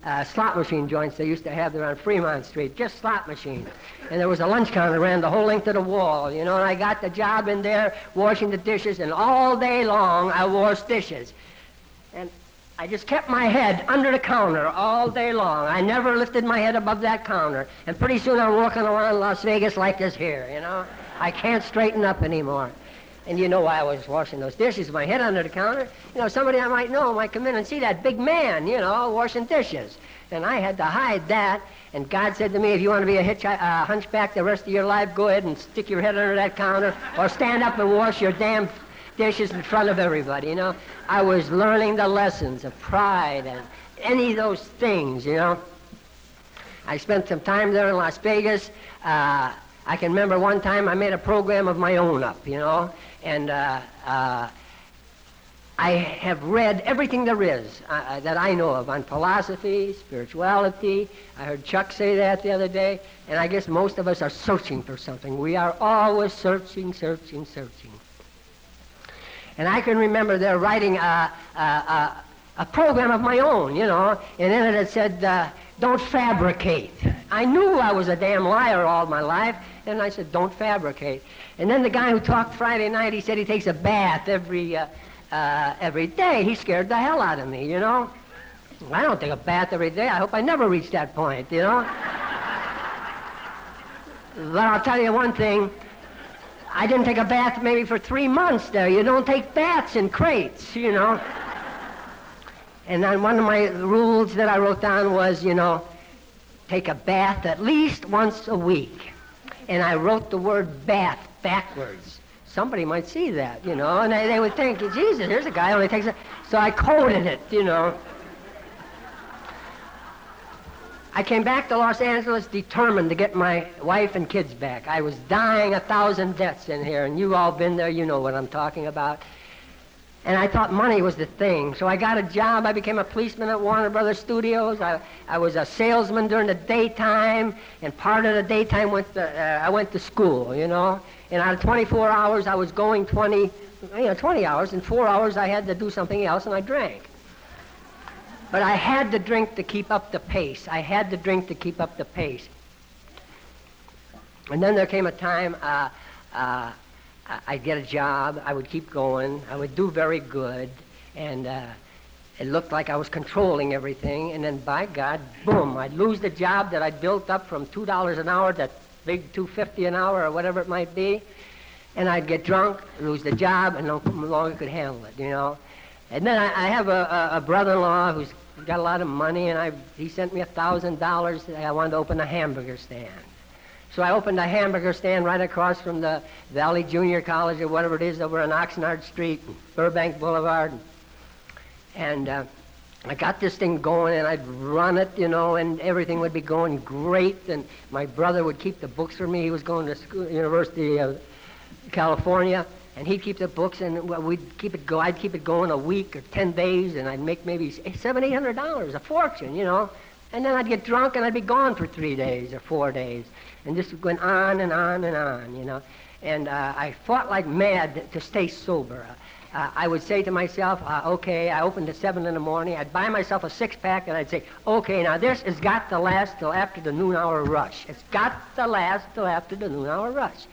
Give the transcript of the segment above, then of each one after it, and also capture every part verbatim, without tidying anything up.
uh, slot machine joints they used to have there on Fremont Street, just slot machines. And there was a lunch counter ran the whole length of the wall, you know, and I got the job in there washing the dishes, and all day long I washed dishes. And I just kept my head under the counter all day long. I never lifted my head above that counter. And pretty soon I'm walking around Las Vegas like this here, you know. I can't straighten up anymore. And you know why I was washing those dishes, my head under the counter. You know, somebody I might know might come in and see that big man, you know, washing dishes. And I had to hide that. And God said to me, if you want to be a hitch, uh, hunchback the rest of your life, go ahead and stick your head under that counter or stand up and wash your damn dishes in front of everybody, you know. I was learning the lessons of pride and any of those things, you know. I spent some time there in Las Vegas. Uh, I can remember one time I made a program of my own up, you know, and uh, uh, I have read everything there is uh, that I know of on philosophy, spirituality. I heard Chuck say that the other day, and I guess most of us are searching for something. We are always searching, searching, searching. And I can remember they're writing a, a, a, a program of my own, you know, and in it it said, uh, don't fabricate. I knew I was a damn liar all my life, and I said, don't fabricate. And then the guy who talked Friday night, he said he takes a bath every, uh, uh, every day. He scared the hell out of me, you know. I don't take a bath every day. I hope I never reach that point, you know. But I'll tell you one thing. I didn't take a bath maybe for three months there. You don't take baths in crates, you know. And then one of my rules that I wrote down was, you know, take a bath at least once a week. And I wrote the word bath backwards. Somebody might see that, you know, and they, they would think, Jesus, here's a guy who only takes a... So I coded it, you know. I came back to Los Angeles determined to get my wife and kids back. I was dying a thousand deaths in here, and you've all been there. You know what I'm talking about. And I thought money was the thing. So I got a job. I became a policeman at Warner Brothers Studios. I, I was a salesman during the daytime, and part of the daytime went to, uh, I went to school, you know. And out of twenty-four hours, I was going twenty, you know, twenty hours. In four hours, I had to do something else, and I drank. But I had to drink to keep up the pace. I had to drink to keep up the pace. And then there came a time uh, uh, I'd get a job. I would keep going. I would do very good. And uh, it looked like I was controlling everything. And then, by God, boom, I'd lose the job that I'd built up from two dollars an hour to big two fifty an hour or whatever it might be. And I'd get drunk, lose the job, and no longer could handle it, you know. And then I, I have a, a, a brother-in-law who's got a lot of money, and I, he sent me a thousand dollars. I wanted to open a hamburger stand. So I opened a hamburger stand right across from the Valley Junior College or whatever it is over on Oxnard Street and Burbank Boulevard. And uh, I got this thing going, and I'd run it, you know, and everything would be going great. And my brother would keep the books for me. He was going to school, University of California. And he'd keep the books, and well, we'd keep it go. I'd keep it going a week or ten days, and I'd make maybe seven, eight hundred dollars, a fortune, you know. And then I'd get drunk, and I'd be gone for three days or four days, and this went on and on and on, you know. And uh, I fought like mad to stay sober. Uh, I would say to myself, uh, okay, I opened at seven in the morning. I'd buy myself a six pack, and I'd say, okay, now this has got to last till after the noon hour rush. It's got to last till after the noon hour rush.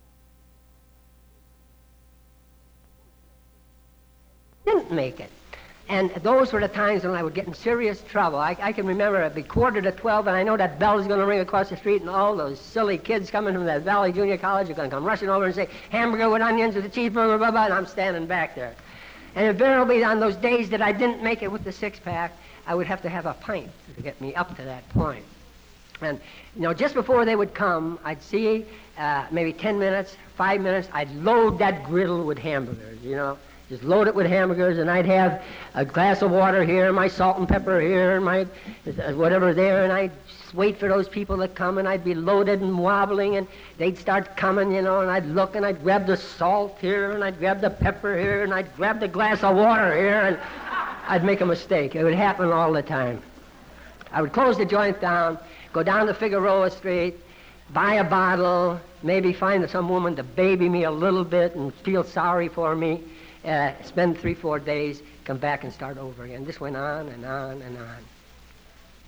Didn't make it. And those were the times when I would get in serious trouble. I, I can remember it'd be quarter to twelve, and I know that bell is going to ring across the street, and all those silly kids coming from that Valley Junior College are going to come rushing over and say, hamburger with onions with a cheeseburger, blah, blah, and I'm standing back there. And invariably on those days that I didn't make it with the six-pack, I would have to have a pint to get me up to that point. And, you know, just before they would come, I'd see uh, maybe ten minutes, five minutes, I'd load that griddle with hamburgers, you know. Just load it with hamburgers, and I'd have a glass of water here, my salt and pepper here, and my whatever there, and I'd wait for those people to come, and I'd be loaded and wobbling, and they'd start coming, you know, and I'd look, and I'd grab the salt here, and I'd grab the pepper here, and I'd grab the glass of water here, and I'd make a mistake. It would happen all the time. I would close the joint down, go down to Figueroa Street, buy a bottle, maybe find some woman to baby me a little bit and feel sorry for me. Uh, spend three, four days, come back and start over again. This went on and on and on.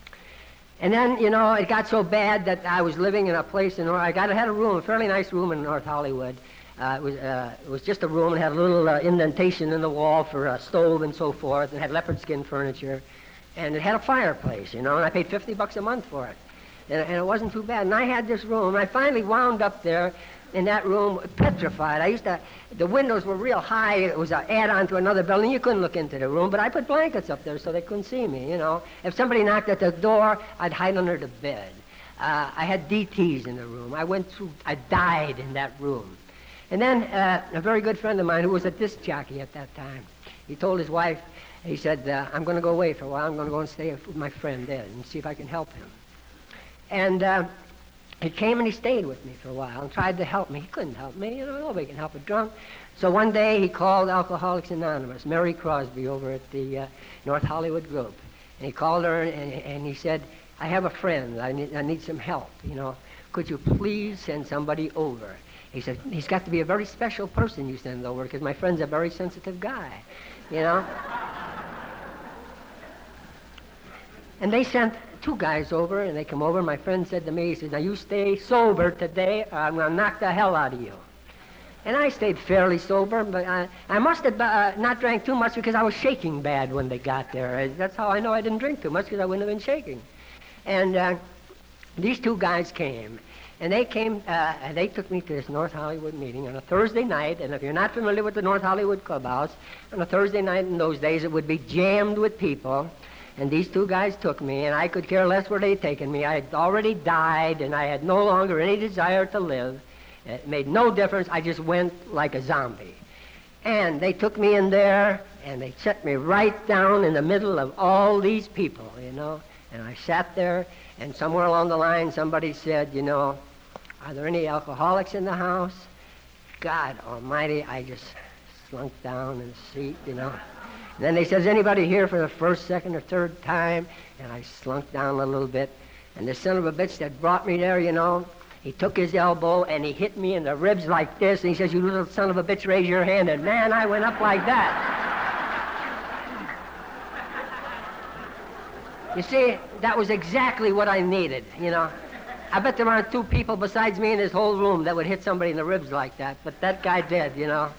And then, you know, it got so bad that I was living in a place in, I got, I had a room, a fairly nice room in North Hollywood. Uh, it was uh, it was just a room and had a little uh, indentation in the wall for a stove and so forth, and had leopard skin furniture, and it had a fireplace, you know, and I paid fifty bucks a month for it, and, and it wasn't too bad. And I had this room, and I finally wound up there in that room petrified. I used to, the windows were real high. It was an add-on to another building. You couldn't look into the room, but I put blankets up there so they couldn't see me, you know. If somebody knocked at the door, I'd hide under the bed. Uh, I had D Ts in the room. I went through, I died in that room. And then uh, a very good friend of mine who was a disc jockey at that time, he told his wife, he said, uh, I'm going to go away for a while. I'm going to go and stay with my friend Ed and see if I can help him. And uh, he came and he stayed with me for a while and tried to help me. He couldn't help me. You know, nobody can help a drunk. So one day he called Alcoholics Anonymous, Mary Crosby over at the uh, North Hollywood group. And he called her and, and he said, I have a friend. I need, I need some help, you know. Could you please send somebody over? He said, he's got to be a very special person you send over because my friend's a very sensitive guy, you know. And they sent two guys over, and they come over. My friend said to me, he said, now you stay sober today or I'm going to knock the hell out of you. And I stayed fairly sober, but I, I must have uh, not drank too much because I was shaking bad when they got there. That's how I know I didn't drink too much, because I wouldn't have been shaking. And uh, these two guys came. And they came, uh, and they took me to this North Hollywood meeting on a Thursday night. And if you're not familiar with the North Hollywood Clubhouse, on a Thursday night in those days, it would be jammed with people. And these two guys took me, and I could care less where they'd taken me. I had already died, and I had no longer any desire to live. It made no difference. I just went like a zombie. And they took me in there, and they set me right down in the middle of all these people, you know. And I sat there, and somewhere along the line, somebody said, you know, are there any alcoholics in the house? God almighty, I just slunk down in the seat, you know. And then they said, is anybody here for the first, second, or third time? And I slunk down a little bit. And the son of a bitch that brought me there, you know, he took his elbow and he hit me in the ribs like this. And he says, you little son of a bitch, raise your hand. And man, I went up like that. You see, that was exactly what I needed, you know. I bet there aren't two people besides me in this whole room that would hit somebody in the ribs like that, but that guy did, you know.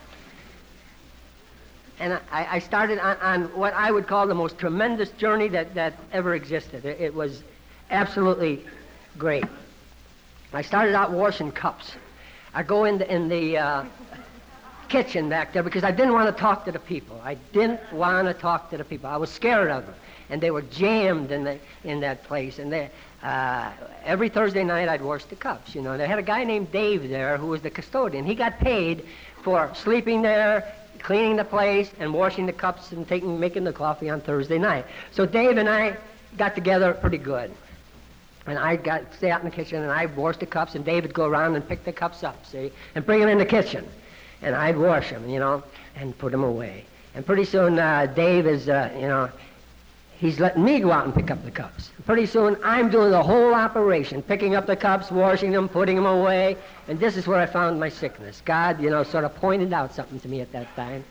And I, I started on, on what I would call the most tremendous journey that, that ever existed. It, it was absolutely great. I started out washing cups. I go in the, in the uh, kitchen back there because I didn't want to talk to the people. I didn't want to talk to the people. I was scared of them. And they were jammed in the in that place. And they, uh, every Thursday night I'd wash the cups. You know, they had a guy named Dave there who was the custodian. He got paid for sleeping there, cleaning the place, and washing the cups and taking making the coffee on Thursday night. So Dave and I got together pretty good. And I'd got stay out in the kitchen and I'd wash the cups, and Dave would go around and pick the cups up, see, and bring them in the kitchen. And I'd wash them, you know, and put them away. And pretty soon uh, Dave is, uh, you know, he's letting me go out and pick up the cups. Pretty soon, I'm doing the whole operation, picking up the cups, washing them, putting them away, and this is where I found my sickness. God, you know, sort of pointed out something to me at that time.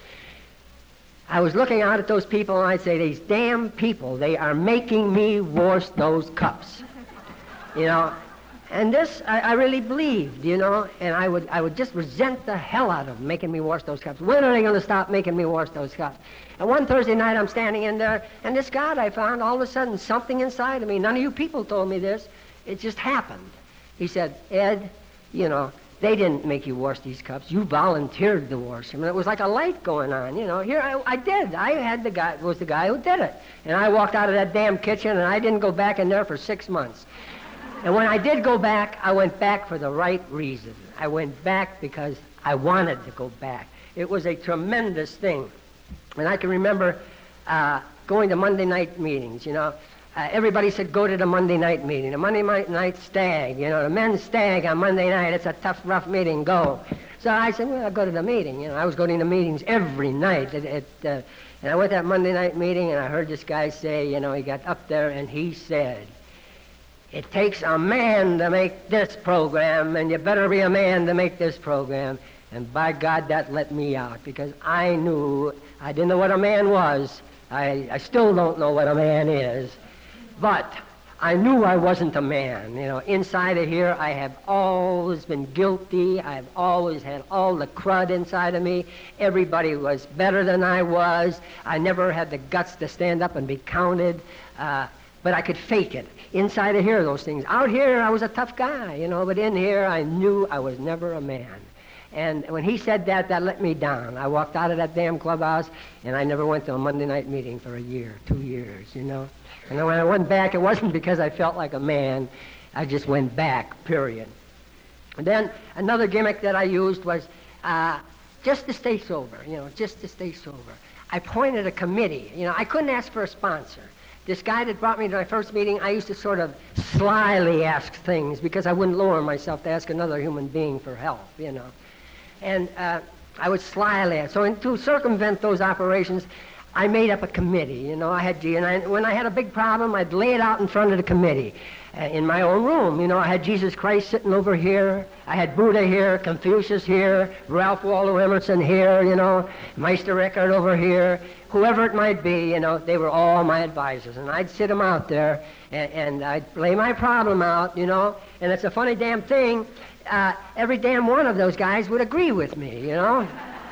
I was looking out at those people, and I'd say, these damn people, they are making me wash those cups, you know. And this, I, I really believed, you know, and I would I would just resent the hell out of them making me wash those cups. When are they going to stop making me wash those cups? And one Thursday night, I'm standing in there, and this God I found, all of a sudden, something inside of me, none of you people told me this, it just happened. He said, Ed, you know, they didn't make you wash these cups. You volunteered to wash them. And it was like a light going on, you know. Here, I, I did. I had the guy, was the guy who did it. And I walked out of that damn kitchen, and I didn't go back in there for six months. And when I did go back, I went back for the right reason. I went back because I wanted to go back. It was a tremendous thing. And I can remember uh, going to Monday night meetings, you know. Uh, everybody said, go to the Monday night meeting. The Monday night stag, you know, the men's stag on Monday night. It's a tough, rough meeting, go. So I said, well, I'll go to the meeting. You know, I was going to meetings every night. At, at, uh, and I went to that Monday night meeting, and I heard this guy say, you know, he got up there, and he said, it takes a man to make this program, and you better be a man to make this program. And by God, that let me out, because I knew, I didn't know what a man was. I, I still don't know what a man is. But I knew I wasn't a man. You know, inside of here, I have always been guilty. I've always had all the crud inside of me. Everybody was better than I was. I never had the guts to stand up and be counted, uh, but I could fake it. Inside of here, those things. Out here, I was a tough guy, you know, but in here, I knew I was never a man. And when he said that, that let me down. I walked out of that damn clubhouse, and I never went to a Monday night meeting for a year, two years, you know. And then when I went back, it wasn't because I felt like a man. I just went back, period. And then another gimmick that I used was uh, just to stay sober, you know, just to stay sober. I appointed a committee. You know, I couldn't ask for a sponsor. This guy that brought me to my first meeting, I used to sort of slyly ask things because I wouldn't lower myself to ask another human being for help, you know. And uh, I would slyly ask. So in, to circumvent those operations, I made up a committee. You know, I had, and I, when I had a big problem, I'd lay it out in front of the committee uh, in my own room. You know, I had Jesus Christ sitting over here. I had Buddha here, Confucius here, Ralph Waldo Emerson here, you know, Meister Eckhart over here. Whoever it might be, you know, they were all my advisors. And I'd sit them out there, and, and I'd lay my problem out, you know. And it's a funny damn thing. Uh, every damn one of those guys would agree with me, you know.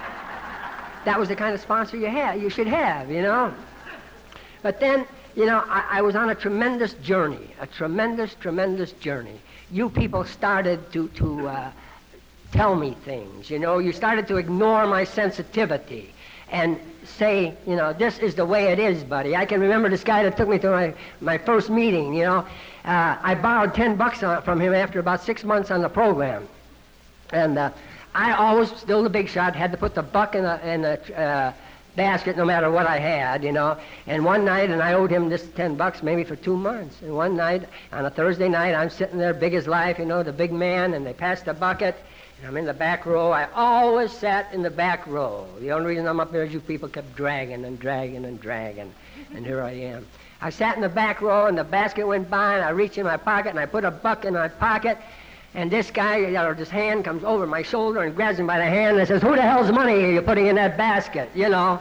That was the kind of sponsor you had, you should have, you know. But then, you know, I, I was on a tremendous journey, a tremendous, tremendous journey. You people started to, to uh, tell me things, you know. You started to ignore my sensitivity and say, you know, this is the way it is, buddy. I can remember this guy that took me to my, my first meeting, you know. Uh, I borrowed ten bucks on, from him after about six months on the program. And uh, I always, still the big shot, had to put the buck in the, in the uh, basket no matter what I had, you know. And one night, and I owed him this ten bucks maybe for two months. And one night, on a Thursday night, I'm sitting there, big as life, you know, the big man, and they passed the bucket. And I'm in the back row. I always sat in the back row. The only reason I'm up there is you people kept dragging and dragging and dragging. And here I am. I sat in the back row, and the basket went by, and I reached in my pocket, and I put a buck in my pocket. And this guy, you know, this hand comes over my shoulder and grabs him by the hand and says, "Who the hell's money are you putting in that basket?" You know.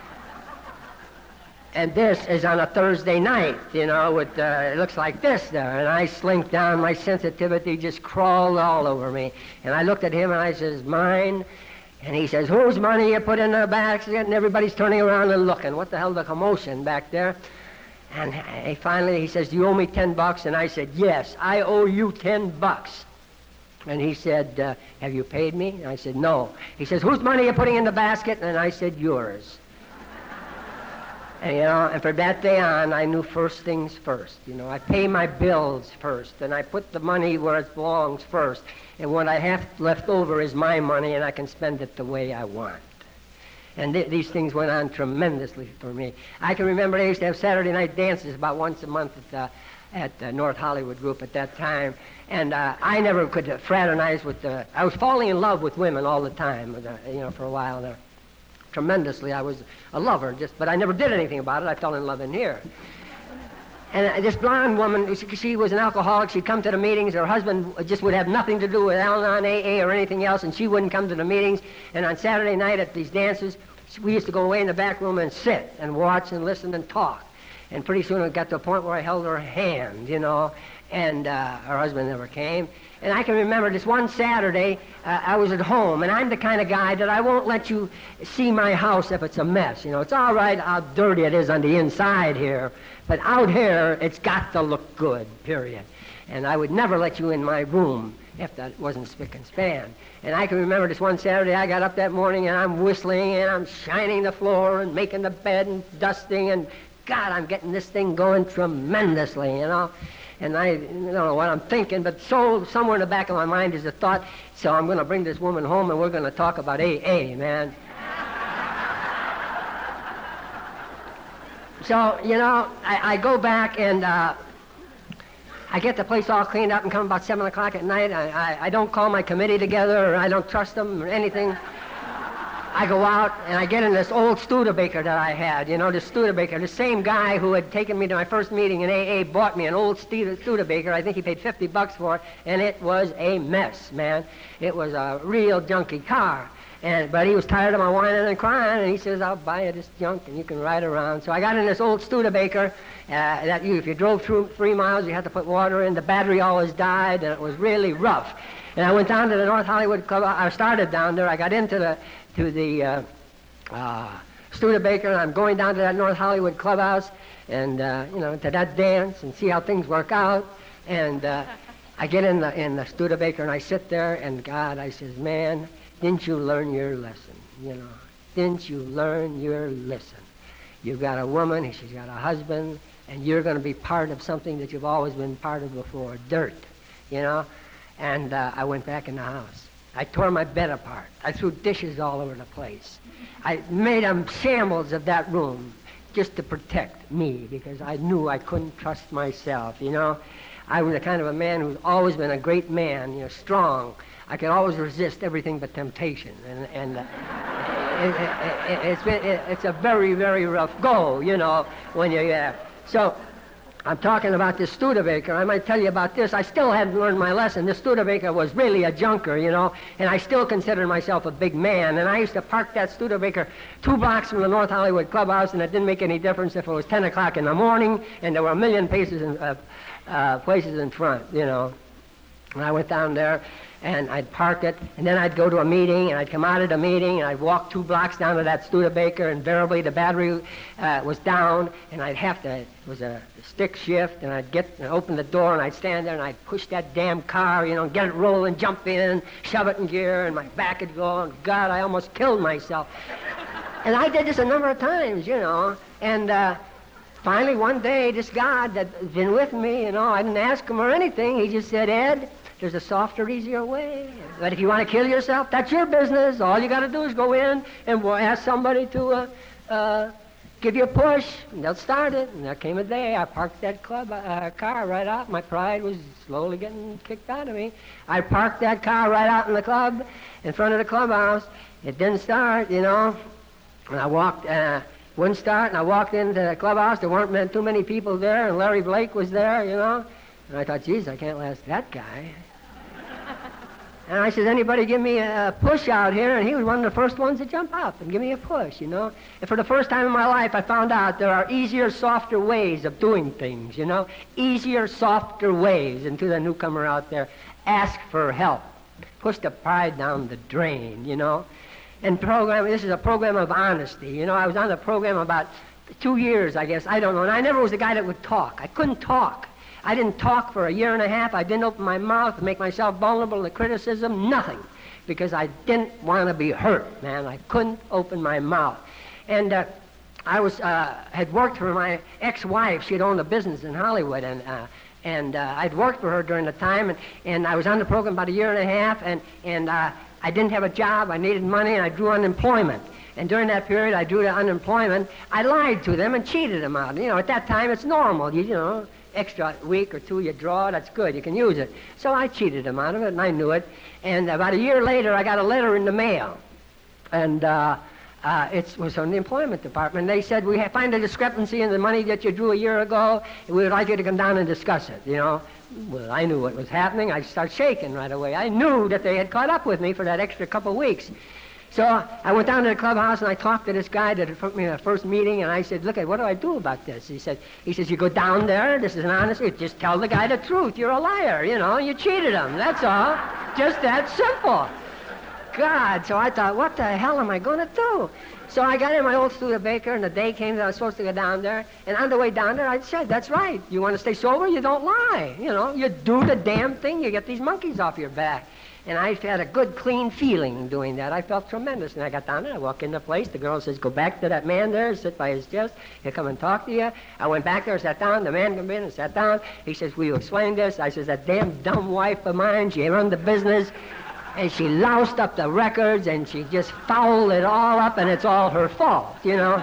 And this is on a Thursday night, you know, with, uh, it looks like this there. And I slink down, my sensitivity just crawled all over me. And I looked at him and I says, "Mine." And he says, "Whose money you put in the basket?" And everybody's turning around and looking. What the hell, the commotion back there? And he finally, he says, "Do you owe me ten bucks?" And I said, "Yes, I owe you ten bucks. And he said, uh, "Have you paid me?" And I said, "No." He says, "Whose money are you putting in the basket?" And I said, "Yours." And, you know, and from that day on, I knew first things first. You know, I pay my bills first, and I put the money where it belongs first. And what I have left over is my money, and I can spend it the way I want. And th- these things went on tremendously for me. I can remember they used to have Saturday night dances about once a month at the, at the North Hollywood Group at that time. And uh, I never could uh, fraternize with the... I was falling in love with women all the time, with, uh, you know, for a while there. Tremendously. I was a lover, just, but I never did anything about it. I fell in love in here. And uh, this blonde woman, she, she was an alcoholic. She'd come to the meetings. Her husband just would have nothing to do with Al-Anon, A A, or anything else, and she wouldn't come to the meetings. And on Saturday night at these dances, we used to go away in the back room and sit and watch and listen and talk. And pretty soon it got to a point where I held her hand, you know, and uh, her husband never came. And I can remember this one Saturday, uh, I was at home, and I'm the kind of guy that I won't let you see my house if it's a mess. You know, it's all right how dirty it is on the inside here, but out here, it's got to look good, period. And I would never let you in my room if that wasn't spick and span. And I can remember this one Saturday, I got up that morning, and I'm whistling, and I'm shining the floor, and making the bed, and dusting, and God, I'm getting this thing going tremendously, you know. And I don't know what I'm thinking, but so somewhere in the back of my mind is a thought, so I'm going to bring this woman home and we're going to talk about A A, man. So, you know, I, I go back and uh, I get the place all cleaned up and come about seven o'clock at night. I, I, I don't call my committee together, or I don't trust them or anything. I go out and I get in this old Studebaker that I had, you know, this Studebaker. The same guy who had taken me to my first meeting in A A bought me an old Studebaker. I think he paid fifty bucks for it, and it was a mess, man. It was a real junky car. And, but he was tired of my whining and crying, and he says, I'll buy you this junk, and you can ride around. So I got in this old Studebaker uh, that you, if you drove through three miles, you had to put water in. The battery always died, and it was really rough. And I went down to the North Hollywood Club. I started down there. I got into the to the uh, uh, Studebaker, and I'm going down to that North Hollywood clubhouse, and uh, you know, to that dance and see how things work out. And uh, I get in the in the Studebaker, and I sit there, and God, I says, man, didn't you learn your lesson? You know, didn't you learn your lesson? You've got a woman, she's got a husband, and you're going to be part of something that you've always been part of before, dirt, you know? And uh, I went back in the house. I tore my bed apart. I threw dishes all over the place. I made a shambles of that room just to protect me, because I knew I couldn't trust myself, you know? I was the kind of a man who's always been a great man, you know, strong. I could always resist everything but temptation, and, and uh, it, it, it, it's, been, it, it's a very, very rough go, you know, when you, uh, so I'm talking about this Studebaker. I might tell you about this. I still hadn't learned my lesson. This Studebaker was really a junker, you know, and I still considered myself a big man, and I used to park that Studebaker two blocks from the North Hollywood Clubhouse, and it didn't make any difference if it was ten o'clock in the morning, and there were a million paces in, uh, uh, places in front, you know. And I went down there, and I'd park it, and then I'd go to a meeting, and I'd come out of the meeting, and I'd walk two blocks down to that Studebaker. Invariably, the battery uh, was down, and I'd have to, it was a stick shift, and I'd get, and open the door, and I'd stand there, and I'd push that damn car, you know, get it rolling, jump in, shove it in gear, and my back would go, and God, I almost killed myself. And I did this a number of times, you know, and uh, finally one day, this God that's been with me, you know, I didn't ask him or anything, he just said, Ed, there's a softer, easier way. But if you want to kill yourself, that's your business. All you got to do is go in and ask somebody to uh, uh, give you a push, and they'll start it. And there came a day I parked that club uh, car right out. My pride was slowly getting kicked out of me. I parked that car right out in the club, in front of the clubhouse. It didn't start, you know. And I walked, uh, wouldn't start, and I walked into the clubhouse. There weren't too many people there, and Larry Blake was there, you know. And I thought, geez, I can't last that guy. And I said, anybody give me a push out here? And he was one of the first ones to jump up and give me a push, you know. And for the first time in my life, I found out there are easier, softer ways of doing things, you know. Easier, softer ways. And to the newcomer out there, ask for help. Push the pride down the drain, you know. And program, this is a program of honesty. You know, I was on the program about two years, I guess. I don't know. And I never was the guy that would talk. I couldn't talk. I didn't talk for a year and a half. I didn't open my mouth to make myself vulnerable to criticism, nothing, because I didn't want to be hurt, man. I couldn't open my mouth. And uh, I was uh, had worked for my ex-wife. She had owned a business in Hollywood, and uh, and uh, I'd worked for her during the time, and, and I was on the program about a year and a half, and, and uh, I didn't have a job. I needed money, and I drew unemployment. And during that period, I drew the unemployment. I lied to them and cheated them out. You know, at that time, it's normal, you, you know. Extra week or two you draw, that's good, you can use it. So I cheated him out of it, and I knew it. And about a year later, I got a letter in the mail. And uh, uh, it was from the employment department. They said, we have, find a discrepancy in the money that you drew a year ago, and we would like you to come down and discuss it, you know. Well, I knew what was happening. I started shaking right away. I knew that they had caught up with me for that extra couple of weeks. So I went down to the clubhouse, and I talked to this guy that had put me in the first meeting, and I said, look, what do I do about this? He said, he says, you go down there, this is an honest, you just tell the guy the truth. You're a liar, you know, you cheated him, that's all. Just that simple. God, so I thought, what the hell am I going to do? So I got in my old Studebaker, and the day came that I was supposed to go down there, and on the way down there, I said, that's right, you want to stay sober, you don't lie. You know, you do the damn thing, you get these monkeys off your back. And I had a good, clean feeling doing that. I felt tremendous. And I got down there, I walk in the place, the girl says, go back to that man there, sit by his chest, he'll come and talk to you. I went back there, sat down, the man came in and sat down. He says, will you explain this? I says, that damn dumb wife of mine, she run the business, and she loused up the records, and she just fouled it all up, and it's all her fault, you know.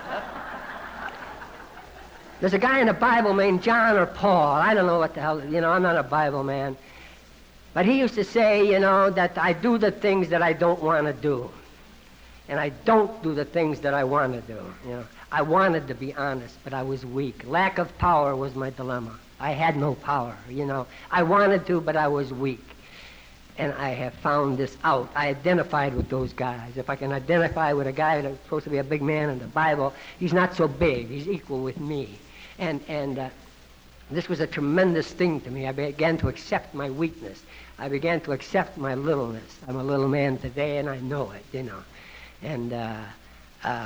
There's a guy in the Bible named John or Paul. I don't know what the hell, you know, I'm not a Bible man. But he used to say, you know, that I do the things that I don't want to do. And I don't do the things that I want to do, you know. I wanted to be honest, but I was weak. Lack of power was my dilemma. I had no power, you know. I wanted to, but I was weak. And I have found this out. I identified with those guys. If I can identify with a guy that's supposed to be a big man in the Bible, he's not so big. He's equal with me. And and uh, this was a tremendous thing to me. I began to accept my weakness. I began to accept my littleness. I'm a little man today, and I know it, you know. And uh, uh,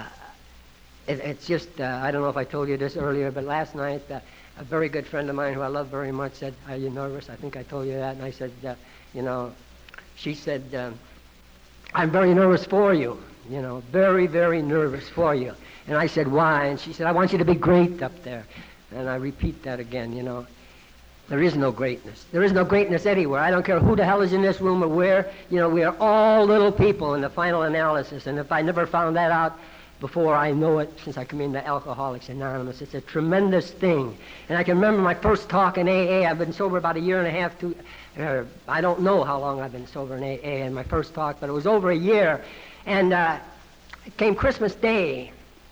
it, it's just, uh, I don't know if I told you this earlier, but last night, uh, a very good friend of mine who I love very much said, "Are you nervous?" I think I told you that. And I said, uh, you know, she said, um, "I'm very nervous for you, you know, very, very nervous for you." And I said, "Why?" And she said, "I want you to be great up there." And I repeat that again, you know. There is no greatness. There is no greatness anywhere. I don't care who the hell is in this room or where. You know, we are all little people in the final analysis. And if I never found that out before, I know it since I came into Alcoholics Anonymous. It's a tremendous thing. And I can remember my first talk in A A. I've been sober about a year and a half, two, uh, I don't know how long I've been sober in A A in my first talk, but it was over a year. And uh, it came Christmas Day.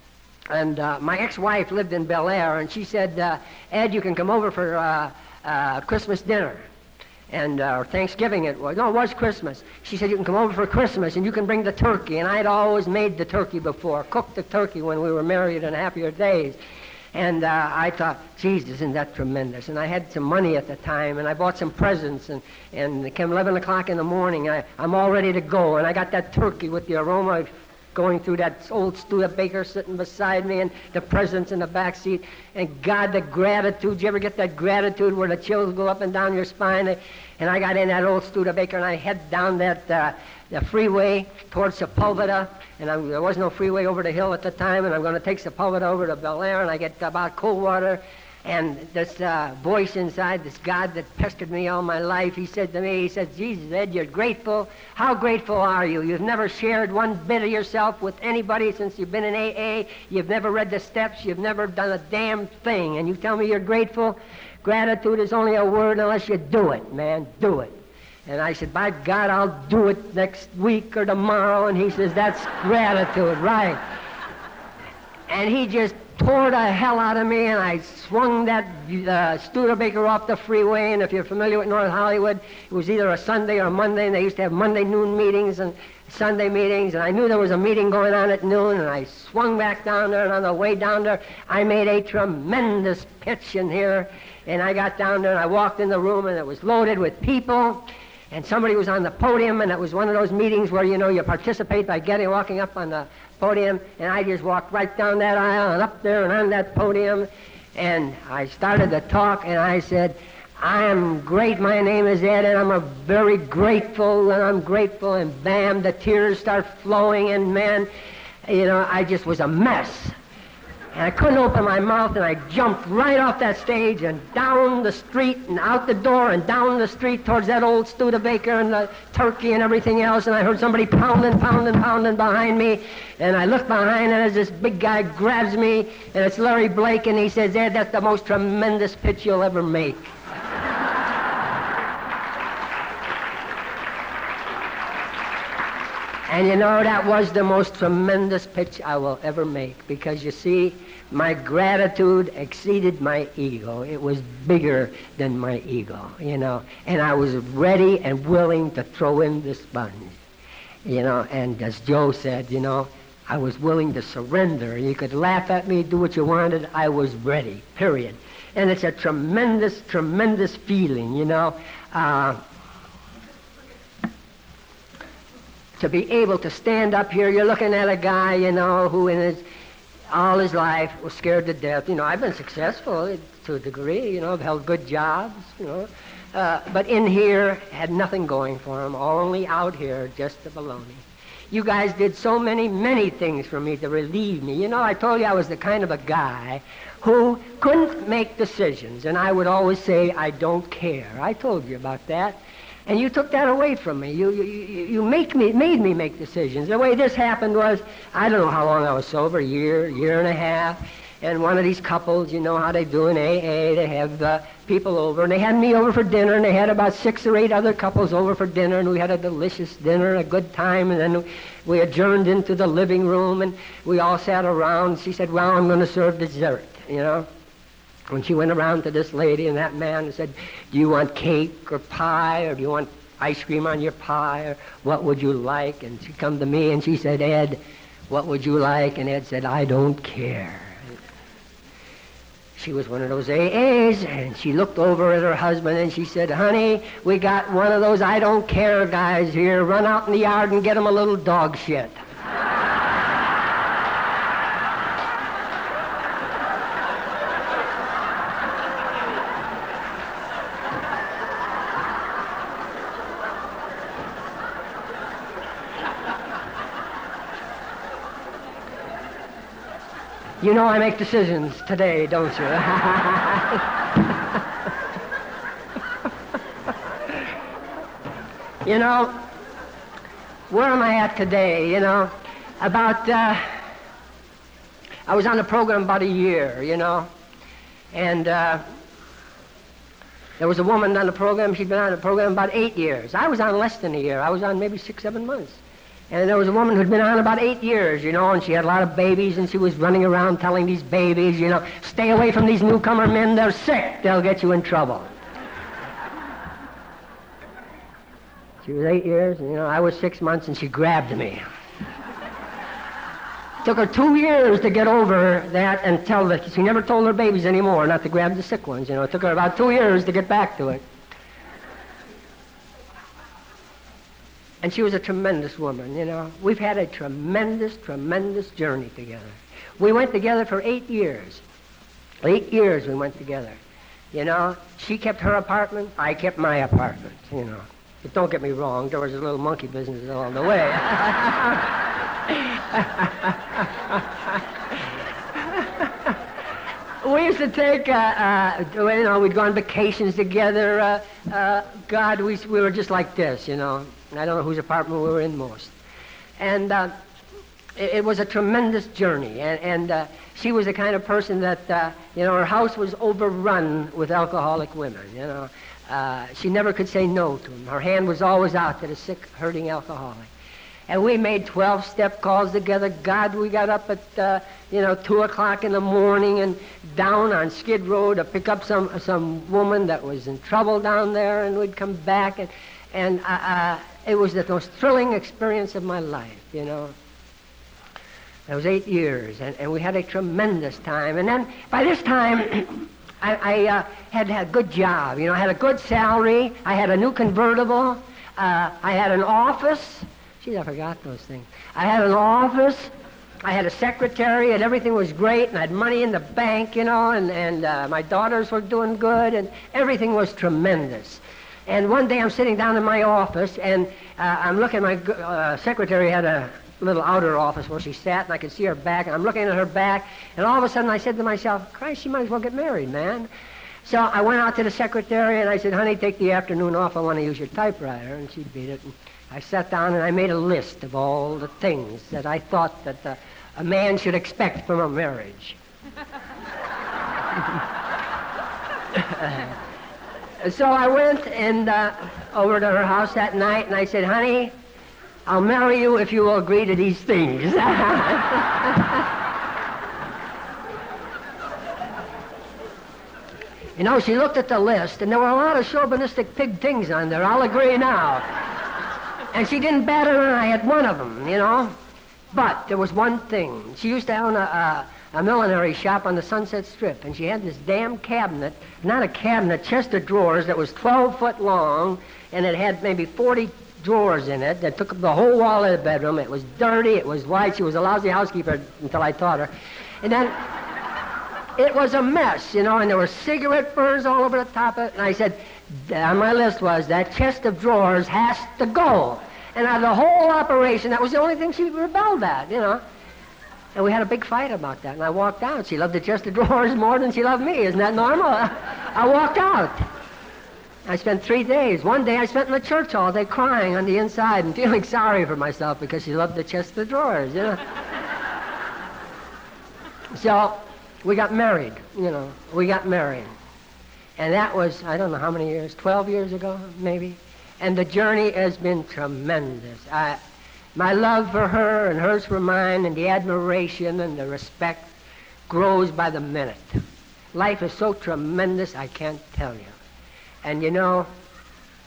And uh, my ex-wife lived in Bel Air, and she said, uh, "Ed, you can come over for uh, uh, Christmas dinner." And uh, or Thanksgiving it was. No, it was Christmas. She said, "You can come over for Christmas, and you can bring the turkey." And I'd always made the turkey before, cooked the turkey when we were married in happier days. And uh, I thought, geez, isn't that tremendous? And I had some money at the time, and I bought some presents, and, and it came eleven o'clock in the morning. I, I'm all ready to go, and I got that turkey with the aroma going through that old Studebaker sitting beside me, and the presents in the back seat. And God, the gratitude. You ever get that gratitude where the chills go up and down your spine? And I got in that old Studebaker, and I head down that uh, the freeway towards Sepulveda. And I, there was no freeway over the hill at the time, and I'm going to take Sepulveda over to Bel Air, and I get about Coldwater. And this uh, voice inside, this God that pestered me all my life, he said to me, he said, "Jesus, Ed, you're grateful. How grateful are you? You've never shared one bit of yourself with anybody since you've been in A A. You've never read the steps. You've never done a damn thing. And you tell me you're grateful? Gratitude is only a word unless you do it, man. Do it." And I said, "By God, I'll do it next week or tomorrow." And he says, "That's gratitude, right?" And he just tore the hell out of me, and I swung that uh, Studebaker off the freeway. And if you're familiar with North Hollywood, it was either a Sunday or a Monday, and they used to have Monday noon meetings and Sunday meetings, and I knew there was a meeting going on at noon, and I swung back down there, and on the way down there, I made a tremendous pitch in here, and I got down there, and I walked in the room, and it was loaded with people, and somebody was on the podium, and it was one of those meetings where, you know, you participate by getting, walking up on the podium, and I just walked right down that aisle and up there and on that podium, and I started to talk, and I said, "I am great, my name is Ed, and I'm a very grateful, and I'm grateful," and bam, the tears start flowing, and man, you know, I just was a mess. And I couldn't open my mouth, and I jumped right off that stage and down the street and out the door and down the street towards that old Studebaker and the turkey and everything else, and I heard somebody pounding, pounding, pounding behind me, and I looked behind, and as this big guy grabs me, and it's Larry Blake, and he says, "Ed, that's the most tremendous pitch you'll ever make." And you know, that was the most tremendous pitch I will ever make, because you see, my gratitude exceeded my ego. It was bigger than my ego, you know, and I was ready and willing to throw in the sponge, you know, and as Joe said, you know, I was willing to surrender. You could laugh at me, do what you wanted, I was ready, period. And it's a tremendous, tremendous feeling, you know. Uh, To be able to stand up here, you're looking at a guy, you know, who in his, all his life was scared to death. You know, I've been successful to a degree, you know, I've held good jobs, you know, uh, but in here had nothing going for him, only out here, just the baloney. You guys did so many, many things for me to relieve me. You know, I told you I was the kind of a guy who couldn't make decisions, and I would always say, "I don't care." I told you about that. And you took that away from me. You you you make me made me make decisions. The way this happened was, I don't know how long I was sober, a year, year and a half. And one of these couples, you know how they do in A A, they have uh, people over, and they had me over for dinner, and they had about six or eight other couples over for dinner, and we had a delicious dinner, a good time, and then we adjourned into the living room, and we all sat around. She said, "Well, I'm going to serve dessert," you know. When she went around to this lady and that man and said, "Do you want cake or pie, or do you want ice cream on your pie, or what would you like? And she come to me and she said, Ed, what would you like? And Ed said, I don't care. She was one of those A As, and she looked over at her husband and she said, honey, we got one of those I don't care guys here. Run out in the yard and get him a little dog shit. You know I make decisions today, don't you? You know, where am I at today? You know, about, uh, I was on the program about a year, you know, and uh, there was a woman on the program, she'd been on the program about eight years. I was on less than a year. I was on maybe six, seven months. And there was a woman who'd been on about eight years, you know, and she had a lot of babies, and she was running around telling these babies, you know, stay away from these newcomer men, they're sick, they'll get you in trouble. She was eight years, and, you know, I was six months, and she grabbed me. Took her two years to get over that and tell that she never told her babies anymore not to grab the sick ones, you know. It took her about two years to get back to it. And she was a tremendous woman, you know. We've had a tremendous, tremendous journey together. We went together for eight years. Eight years we went together. You know, she kept her apartment, I kept my apartment, you know. But don't get me wrong, there was a little monkey business along the way. We used to take, uh, uh, you know, we'd go on vacations together. Uh, uh, God, we, we were just like this, you know. I don't know whose apartment we were in most. And uh, it, it was a tremendous journey. And, and uh, she was the kind of person that, uh, you know, her house was overrun with alcoholic women, you know. Uh, she never could say no to them. Her hand was always out to the sick, hurting alcoholic. And we made twelve-step calls together. God, we got up at, uh, you know, two o'clock in the morning and down on Skid Row to pick up some some woman that was in trouble down there, and we'd come back. And, and uh, uh, it was the most thrilling experience of my life, you know. It was eight years, and, and we had a tremendous time. And then by this time, I, I uh, had had a good job. You know, I had a good salary. I had a new convertible. Uh, I had an office. Geez, I forgot those things. I had an office, I had a secretary, and everything was great, and I had money in the bank, you know, and, and uh, my daughters were doing good, and everything was tremendous. And one day I'm sitting down in my office, and uh, I'm looking, my uh, secretary had a little outer office where she sat, and I could see her back, and I'm looking at her back, and all of a sudden I said to myself, Christ, she might as well get married, man. So I went out to the secretary, and I said, honey, take the afternoon off, I want to use your typewriter, and she beat it. And I sat down and I made a list of all the things that I thought that uh, a man should expect from a marriage. So I went and uh, over to her house that night, and I said, honey, I'll marry you if you will agree to these things. You know, she looked at the list, and there were a lot of chauvinistic pig things on there, I'll agree now. And she didn't bat an eye at one of them, you know. But there was one thing. She used to own a, a, a millinery shop on the Sunset Strip, and she had this damn cabinet, not a cabinet, chest of drawers that was twelve foot long, and it had maybe forty drawers in it that took up the whole wall of the bedroom. It was dirty, it was white. She was a lousy housekeeper until I taught her. And then it was a mess, you know, and there were cigarette burns all over the top of it. And I said, on my list was, that chest of drawers has to go. And out of the whole operation, that was the only thing she rebelled at, you know. And we had a big fight about that. And I walked out. She loved the chest of drawers more than she loved me. Isn't that normal? I walked out. I spent three days. One day I spent in the church all day crying on the inside and feeling sorry for myself because she loved the chest of drawers, you know. So we got married, you know. We got married. And that was, I don't know how many years, twelve years ago, maybe. And the journey has been tremendous. I, my love for her and hers for mine, and the admiration and the respect grows by the minute. Life is so tremendous, I can't tell you. And you know,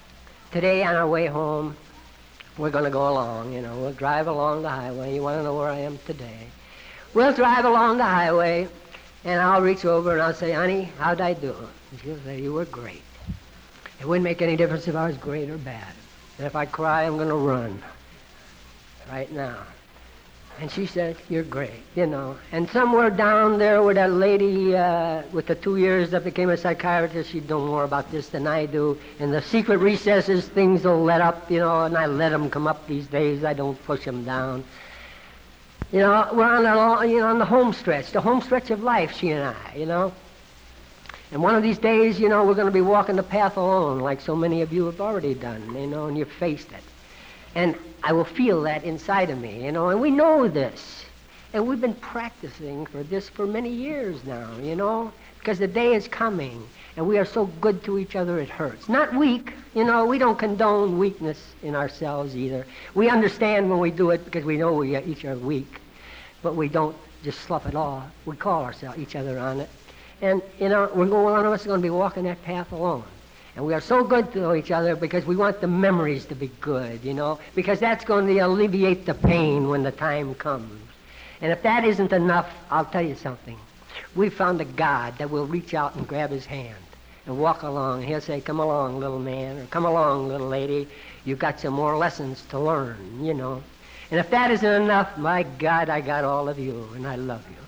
today on our way home, we're going to go along, you know. We'll drive along the highway. You want to know where I am today? We'll drive along the highway, and I'll reach over and I'll say, honey, how'd I do? And she'll say, you were great. It wouldn't make any difference if I was great or bad. And if I cry, I'm going to run right now. And she said, you're great, you know. And somewhere down there where that lady uh, with the two years that became a psychiatrist, she'd know more about this than I do. In the secret recesses, things will let up, you know, and I let them come up these days. I don't push them down. You know, we're on the, you know, on the home stretch, the home stretch of life, she and I, you know. And one of these days, you know, we're going to be walking the path alone, like so many of you have already done, you know, and you've faced it. And I will feel that inside of me, you know, and we know this. And we've been practicing for this for many years now, you know, because the day is coming, and we are so good to each other it hurts. Not weak, you know, we don't condone weakness in ourselves either. We understand when we do it because we know we each are weak, but we don't just slough it off. We call ourselves each other on it. And, you know, we're going, one of us is going to be walking that path alone. And we are so good to each other because we want the memories to be good, you know, because that's going to alleviate the pain when the time comes. And if that isn't enough, I'll tell you something. We found a God that will reach out and grab his hand and walk along. He'll say, come along, little man, or come along, little lady. You've got some more lessons to learn, you know. And if that isn't enough, my God, I got all of you, and I love you.